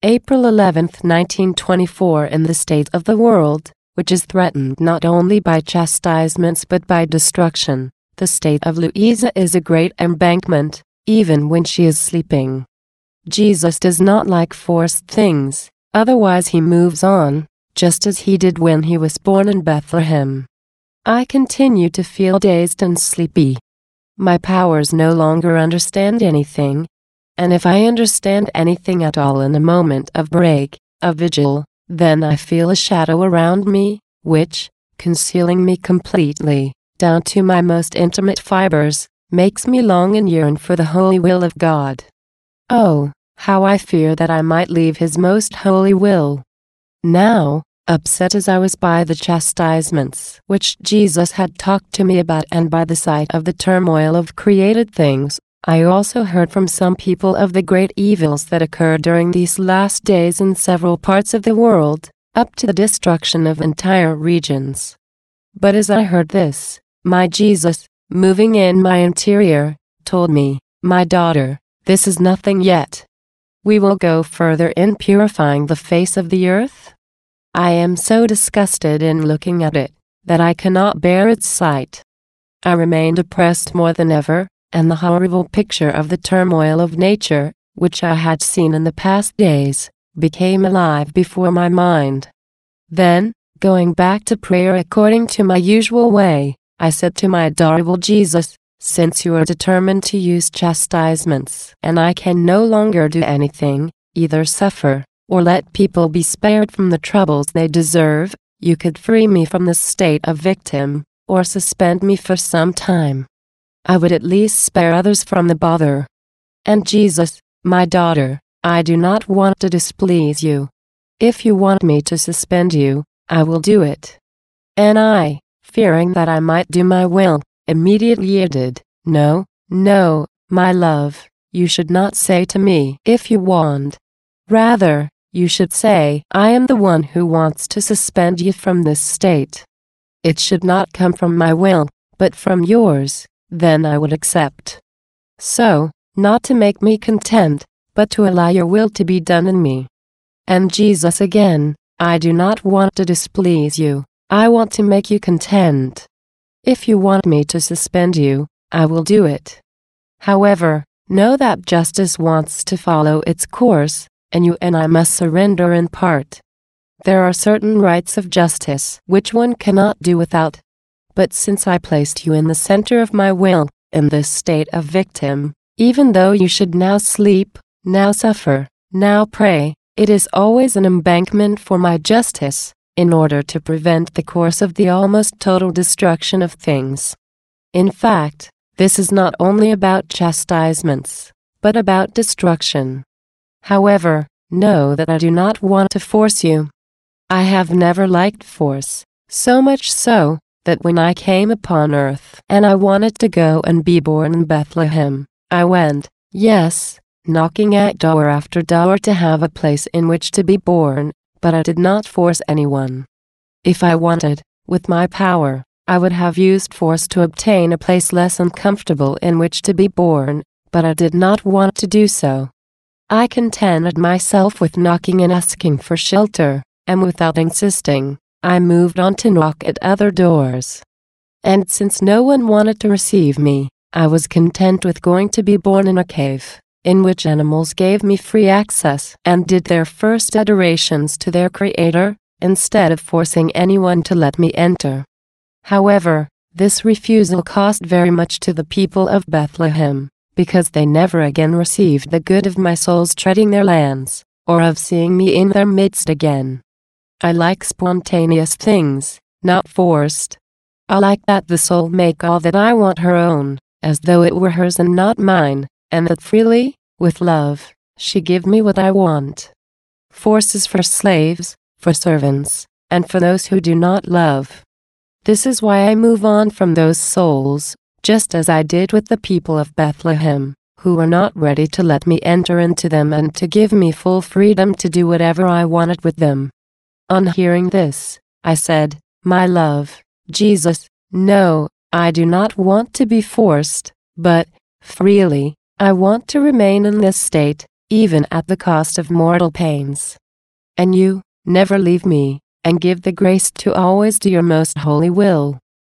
April 11, 1924. In the state of the world, which is threatened not only by chastisements but by destruction, the state of Louisa is a great embankment, even when she is sleeping. Jesus does not like forced things, otherwise he moves on, just as he did when he was born in Bethlehem. I continue to feel dazed and sleepy. My powers no longer understand anything, and if I understand anything at all in a moment of break, of vigil, then I feel a shadow around me, which, concealing me completely, down to my most intimate fibers, makes me long and yearn for the holy will of God. Oh, how I fear that I might leave His most holy will. Now, upset as I was by the chastisements which Jesus had talked to me about and by the sight of the turmoil of created things, I also heard from some people of the great evils that occurred during these last days in several parts of the world, up to the destruction of entire regions. But as I heard this, my Jesus, moving in my interior, told me, "My daughter, this is nothing yet. We will go further in purifying the face of the earth. I am so disgusted in looking at it, that I cannot bear its sight." I remained oppressed more than ever, and the horrible picture of the turmoil of nature, which I had seen in the past days, became alive before my mind. Then, going back to prayer according to my usual way, I said to my adorable Jesus, "Since you are determined to use chastisements, and I can no longer do anything, either suffer, or let people be spared from the troubles they deserve, you could free me from the state of victim, or suspend me for some time. I would at least spare others from the bother. And Jesus, my daughter, I do not want to displease you. If you want me to suspend you, I will do it." And I, fearing that I might do my will, immediately yielded. "No, no, my love, you should not say to me, 'If you want.' Rather, you should say, 'I am the one who wants to suspend you from this state. It should not come from my will, but from yours, then I would accept. So, not to make me content, but to allow your will to be done in me." And Jesus again, "I do not want to displease you, I want to make you content. If you want me to suspend you, I will do it. However, know that justice wants to follow its course, and you and I must surrender in part. There are certain rights of justice which one cannot do without. But since I placed you in the center of my will, in this state of victim, even though you should now sleep, now suffer, now pray, it is always an embankment for my justice, in order to prevent the course of the almost total destruction of things. In fact, this is not only about chastisements, but about destruction. However, know that I do not want to force you. I have never liked force, so much so, that when I came upon earth and I wanted to go and be born in Bethlehem, I went, yes, knocking at door after door to have a place in which to be born, but I did not force anyone. If I wanted, with my power, I would have used force to obtain a place less uncomfortable in which to be born, but I did not want to do so. I contented myself with knocking and asking for shelter, and without insisting, I moved on to knock at other doors. And since no one wanted to receive me, I was content with going to be born in a cave, in which animals gave me free access and did their first adorations to their Creator, instead of forcing anyone to let me enter. However, this refusal cost very much to the people of Bethlehem, because they never again received the good of my soul's treading their lands, or of seeing me in their midst again. I like spontaneous things, not forced. I like that the soul make all that I want her own, as though it were hers and not mine, and that freely, with love, she give me what I want. Force is for slaves, for servants, and for those who do not love. This is why I move on from those souls, just as I did with the people of Bethlehem, who were not ready to let me enter into them and to give me full freedom to do whatever I wanted with them. On hearing this, I said, "My love, Jesus, no, I do not want to be forced, but, freely, I want to remain in this state, even at the cost of mortal pains. And you, never leave me, and give the grace to always do your most holy will.